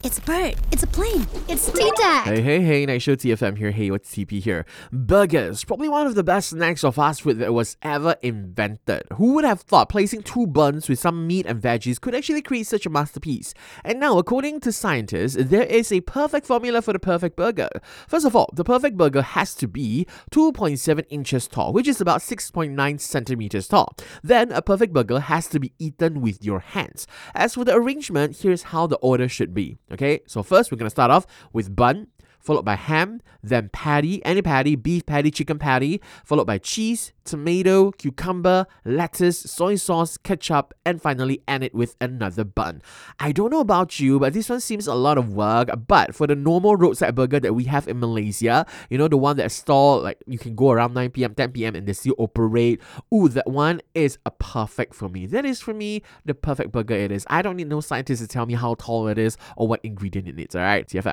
It's a bird. It's a plane. It's T-Tag. Hey, Night Show TFM here. Hey, what's TP here? Burgers, probably one of the best snacks or fast food that was ever invented. Who would have thought placing two buns with some meat and veggies could actually create such a masterpiece? And now, according to scientists, there is a perfect formula for the perfect burger. First of all, the perfect burger has to be 2.7 inches tall, which is about 6.9 centimeters tall. Then, a perfect burger has to be eaten with your hands. As for the arrangement, here's how the order should be. Okay, so first we're going to start off with bun, followed by ham, then patty, any patty, beef patty, chicken patty, followed by cheese, tomato, cucumber, lettuce, soy sauce, ketchup, and finally end it with another bun. I don't know about you, but this one seems a lot of work, but for the normal roadside burger that we have in Malaysia, you know, the one that's stalled, like you can go around 9 p.m., 10 p.m. and they still operate, that one is a perfect for me. That is for me the perfect burger it is. I don't need no scientist to tell me how tall it is or what ingredient it needs, alright? TFM.